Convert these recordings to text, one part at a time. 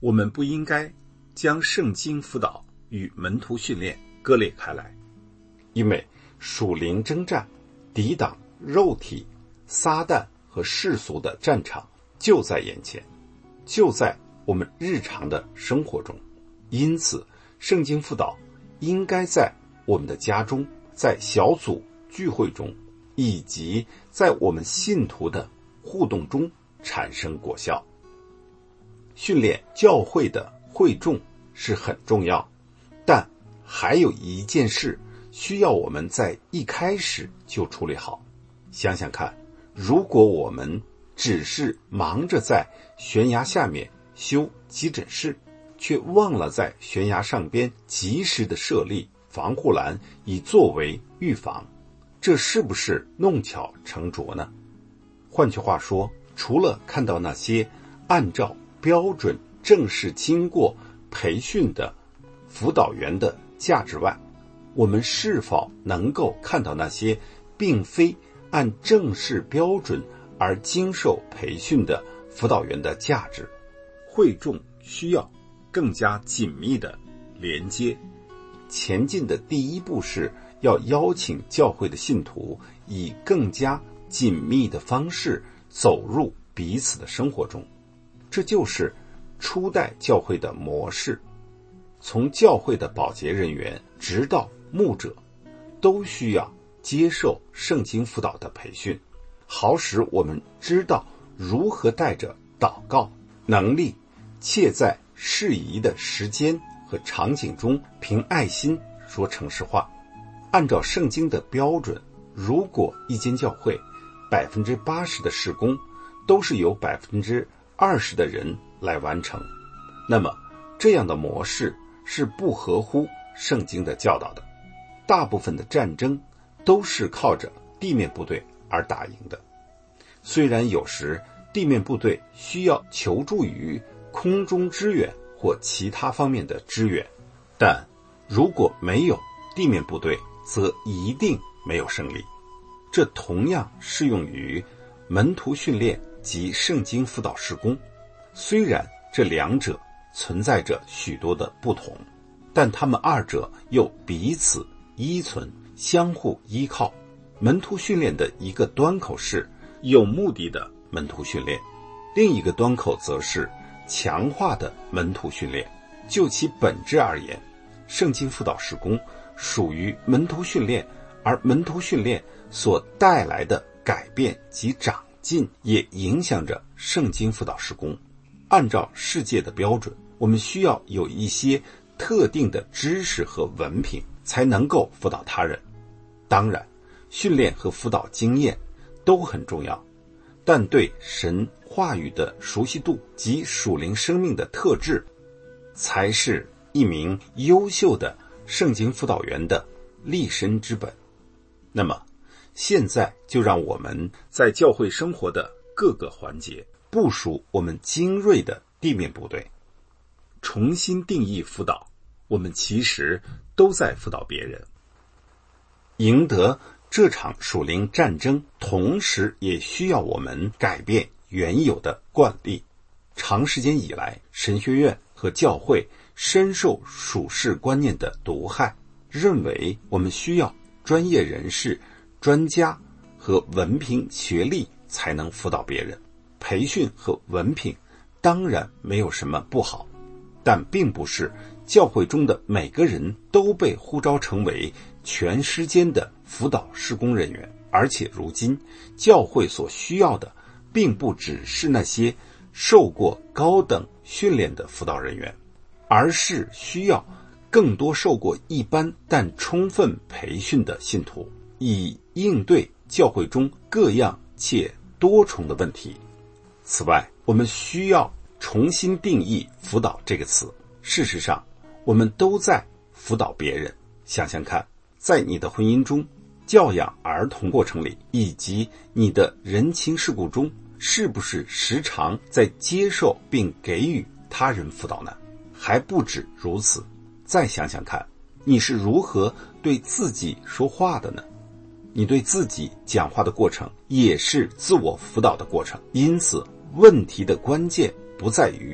我们不应该将圣经辅导与门徒训练割裂开来，因为属灵征战抵挡肉体、撒旦和世俗的战场就在眼前，就在我们日常的生活中。因此圣经辅导应该在我们的家中，在小组聚会中，以及在我们信徒的互动中产生果效。训练教会的会众是很重要，但还有一件事需要我们在一开始就处理好。想想看，如果我们只是忙着在悬崖下面修急诊室，却忘了在悬崖上边及时的设立防护栏以作为预防，这是不是弄巧成拙呢？换句话说，除了看到那些按照标准正式经过培训的辅导员的价值外，我们是否能够看到那些并非按正式标准而经受培训的辅导员的价值？会众需要更加紧密的连接。前进的第一步是要邀请教会的信徒以更加紧密的方式走入彼此的生活中，这就是初代教会的模式。从教会的保洁人员直到牧者，都需要接受圣经辅导的培训，好使我们知道如何带着祷告能力，且在适宜的时间和场景中凭爱心说诚实话。按照圣经的标准，如果一间教会80%的事工都是由20%的人来完成，那么这样的模式是不合乎圣经的教导的。大部分的战争都是靠着地面部队而打赢的，虽然有时地面部队需要求助于空中支援或其他方面的支援，但如果没有地面部队，则一定没有胜利。这同样适用于门徒训练及圣经辅导事工，虽然这两者存在着许多的不同，但他们二者又彼此依存，相互依靠。门徒训练的一个端口是有目的的门徒训练，另一个端口则是强化的门徒训练。就其本质而言，圣经辅导事工属于门徒训练，而门徒训练所带来的改变及长进也影响着圣经辅导事工。按照世界的标准，我们需要有一些特定的知识和文凭才能够辅导他人。当然，训练和辅导经验都很重要，但对神话语的熟悉度及属灵生命的特质，才是一名优秀的圣经辅导员的立身之本。那么现在就让我们在教会生活的各个环节部署我们精锐的地面部队，重新定义辅导。我们其实都在辅导别人。赢得这场属灵战争，同时也需要我们改变原有的惯例。长时间以来，神学院和教会深受属世观念的毒害，认为我们需要专业人士、专家和文凭学历才能辅导别人。培训和文凭当然没有什么不好，但并不是教会中的每个人都被呼召成为全时间的辅导事工人员。而且如今教会所需要的并不只是那些受过高等训练的辅导人员，而是需要更多受过一般但充分培训的信徒，以应对教会中各样且多重的问题。此外，我们需要重新定义辅导这个词。事实上，我们都在辅导别人。想想看，在你的婚姻中、教养儿童过程里，以及你的人情世故中，是不是时常在接受并给予他人辅导呢？还不止如此，再想想看，你是如何对自己说话的呢？你对自己讲话的过程也是自我辅导的过程。因此，问题的关键不在于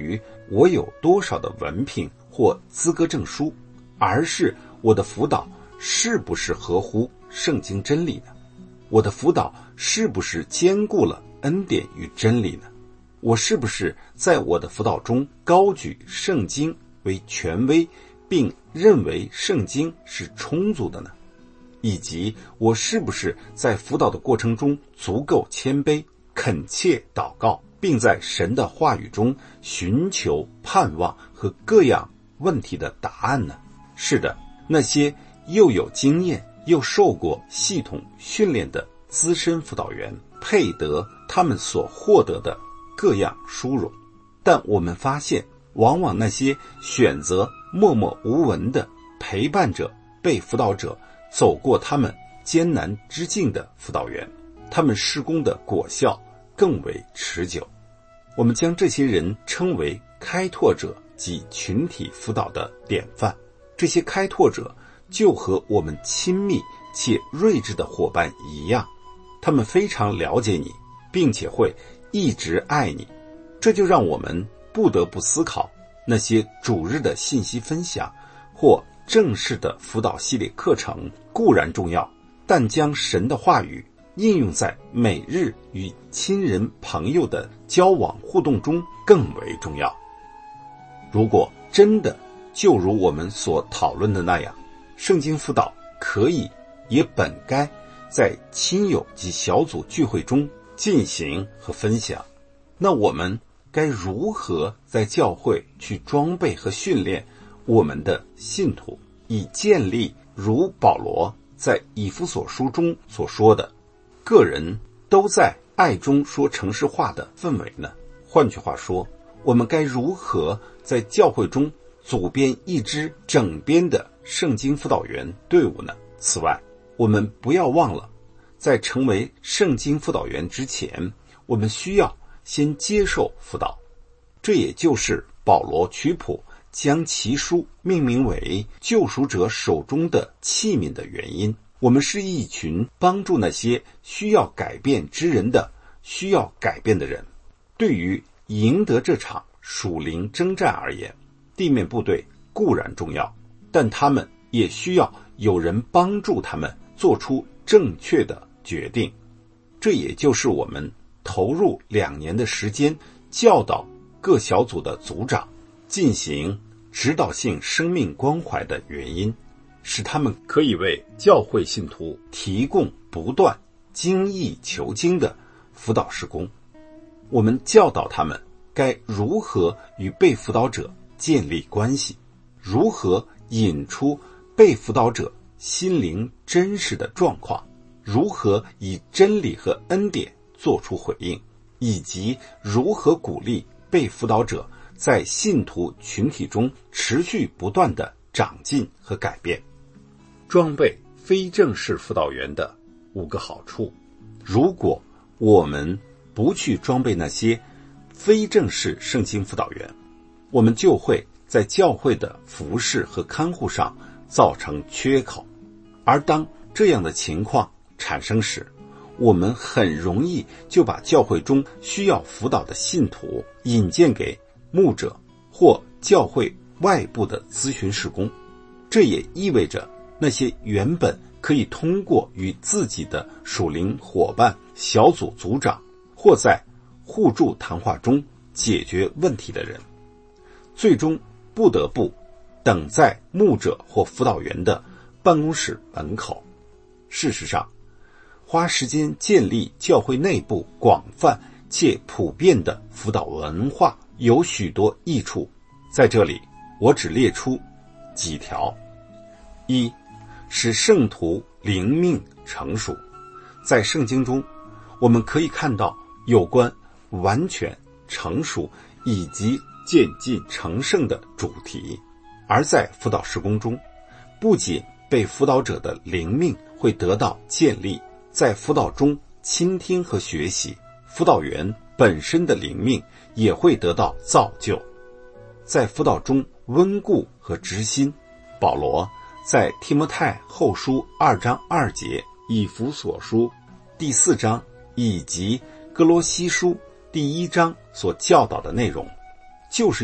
我有多少的文凭或资格证书，而是我的辅导是不是合乎圣经真理呢？我的辅导是不是兼顾了恩典与真理呢？我是不是在我的辅导中高举圣经为权威，并认为圣经是充足的呢？以及我是不是在辅导的过程中足够谦卑，恳切祷告，并在神的话语中寻求盼望和各样问题的答案呢？是的，那些又有经验又受过系统训练的资深辅导员配得他们所获得的各样殊荣。但我们发现，往往那些选择默默无闻的陪伴着被辅导者走过他们艰难之境的辅导员，他们施工的果效更为持久。我们将这些人称为开拓者及群体辅导的典范。这些开拓者就和我们亲密且睿智的伙伴一样，他们非常了解你，并且会一直爱你。这就让我们不得不思考，那些主日的信息分享或正式的辅导系列课程固然重要，但将神的话语应用在每日与亲人朋友的交往互动中更为重要。如果真的就如我们所讨论的那样，圣经辅导可以也本该在亲友及小组聚会中进行和分享，那我们该如何在教会去装备和训练我们的信徒，以建立如保罗在以弗所书中所说的个人都在爱中说诚实话的氛围呢？换句话说，我们该如何在教会中组编一支整编的圣经辅导员队伍呢？此外，我们不要忘了，在成为圣经辅导员之前，我们需要先接受辅导。这也就是保罗曲谱将其书命名为救赎者手中的器皿的原因。我们是一群帮助那些需要改变之人的需要改变的人。对于赢得这场属灵征战而言，地面部队固然重要，但他们也需要有人帮助他们做出正确的决定。这也就是我们投入2年的时间教导各小组的组长进行指导性生命关怀的原因，使他们可以为教会信徒提供不断精益求精的辅导事工。我们教导他们该如何与被辅导者建立关系，如何引出被辅导者心灵真实的状况，如何以真理和恩典做出回应，以及如何鼓励被辅导者在信徒群体中持续不断的长进和改变。装备非正式辅导员的5个好处。如果我们不去装备那些非正式圣经辅导员，我们就会在教会的服事和看护上造成缺口。而当这样的情况产生时，我们很容易就把教会中需要辅导的信徒引荐给牧者或教会外部的咨询事工。这也意味着那些原本可以通过与自己的属灵伙伴、小组组长或在互助谈话中解决问题的人，最终不得不等在牧者或辅导员的办公室门口。事实上，花时间建立教会内部广泛且普遍的辅导文化有许多益处，在这里我只列出几条。1，使圣徒灵命成熟。在圣经中，我们可以看到有关完全成熟以及渐进成圣的主题，而在辅导事工中，不仅被辅导者的灵命会得到建立，在辅导中倾听和学习，辅导员本身的灵命也会得到造就。在辅导中温故和执新，保罗在提摩太后书2章2节、以弗所书第4章以及哥罗西书第1章所教导的内容，就是要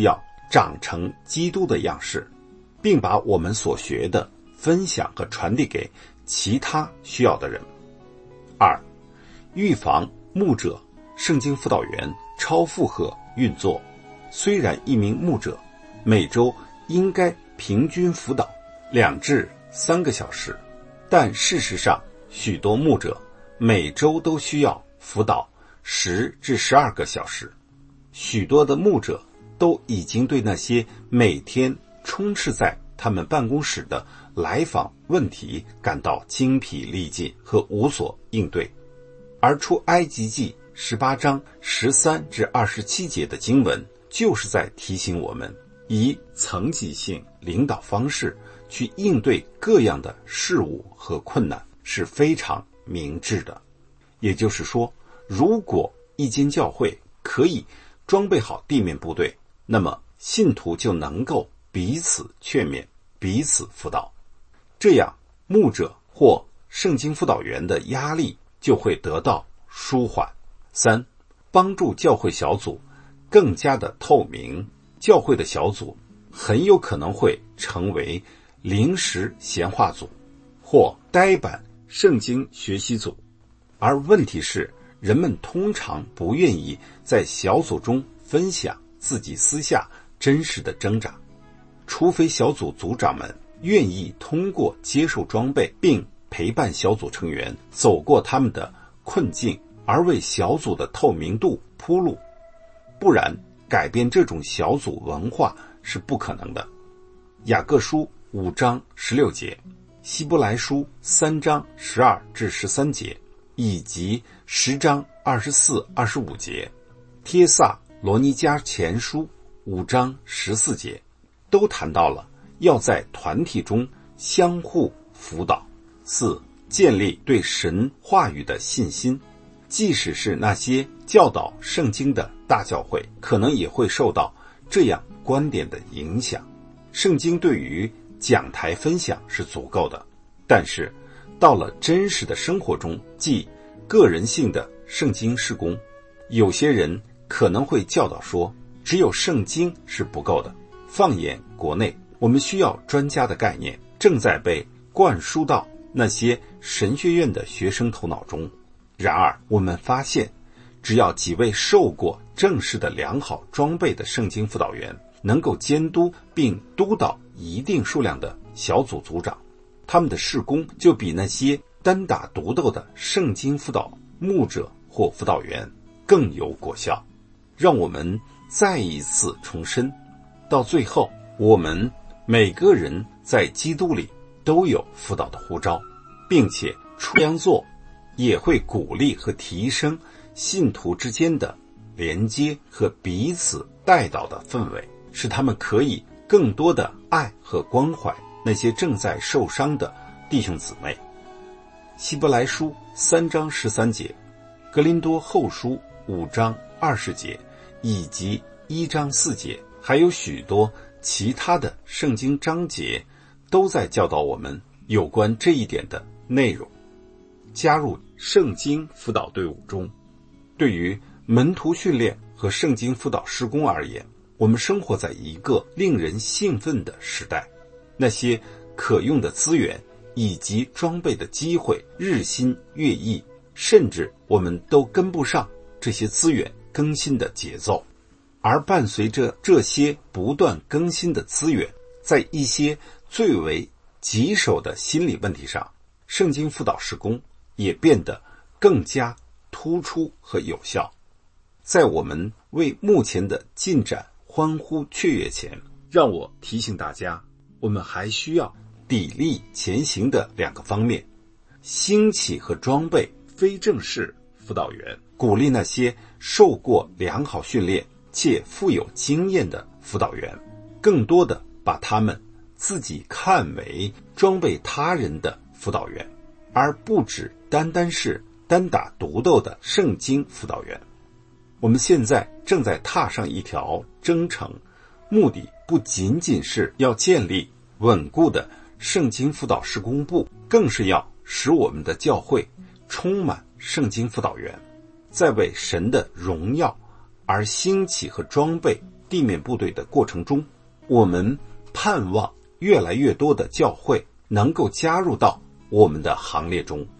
长成基督的样式，并把我们所学的分享和传递给其他需要的人。2、预防牧者、圣经辅导员超负荷运作。虽然一名牧者每周应该平均辅导2至3个小时，但事实上许多牧者每周都需要辅导10至12个小时。许多的牧者都已经对那些每天充斥在他们办公室的来访问题感到精疲力尽和无所应对。而出埃及记18章13至27节的经文就是在提醒我们，以层级性领导方式去应对各样的事物和困难是非常明智的。也就是说，如果一间教会可以装备好地面部队，那么信徒就能够彼此劝勉，彼此辅导，这样牧者或圣经辅导员的压力就会得到舒缓。3、帮助教会小组更加的透明。教会的小组很有可能会成为临时闲话组或呆板圣经学习组，而问题是，人们通常不愿意在小组中分享自己私下真实的挣扎，除非小组组长们愿意通过接受装备并陪伴小组成员走过他们的困境而为小组的透明度铺路，不然改变这种小组文化是不可能的。雅各书5章16节，希伯来书3章12至13节，以及10章24、25节，帖撒罗尼迦前书5章14节，都谈到了要在团体中相互辅导。4、建立对神话语的信心。即使是那些教导圣经的大教会，可能也会受到这样观点的影响。圣经对于讲台分享是足够的，但是到了真实的生活中，即个人性的圣经事工，有些人可能会教导说，只有圣经是不够的。放眼国内，我们需要专家的概念正在被灌输到那些神学院的学生头脑中。然而我们发现，只要几位受过正式的良好装备的圣经辅导员能够监督并督导一定数量的小组组长，他们的事工就比那些单打独斗的圣经辅导牧者或辅导员更有果效。让我们再一次重申，到最后，我们每个人在基督里都有辅导的呼召，并且这样做也会鼓励和提升信徒之间的连接和彼此带导的氛围，使他们可以更多的爱和关怀那些正在受伤的弟兄姊妹。希伯来书3章13节，格林多后书5章20节，以及1章4节，还有许多其他的圣经章节都在教导我们有关这一点的内容。加入圣经辅导队伍中。对于门徒训练和圣经辅导事工而言，我们生活在一个令人兴奋的时代，那些可用的资源以及装备的机会日新月异，甚至我们都跟不上这些资源更新的节奏。而伴随着这些不断更新的资源，在一些最为棘手的心理问题上，圣经辅导事工也变得更加突出和有效。在我们为目前的进展欢呼雀跃前，让我提醒大家，我们还需要砥砺前行的2个方面：兴起和装备非正式辅导员，鼓励那些受过良好训练且富有经验的辅导员，更多的把他们自己看为装备他人的辅导员，而不只单单是单打独斗的圣经辅导员。我们现在正在踏上一条征程，目的不仅仅是要建立稳固的圣经辅导事工部，更是要使我们的教会充满圣经辅导员，在为神的荣耀而兴起和装备地面部队的过程中，我们盼望越来越多的教会能够加入到我们的行列中。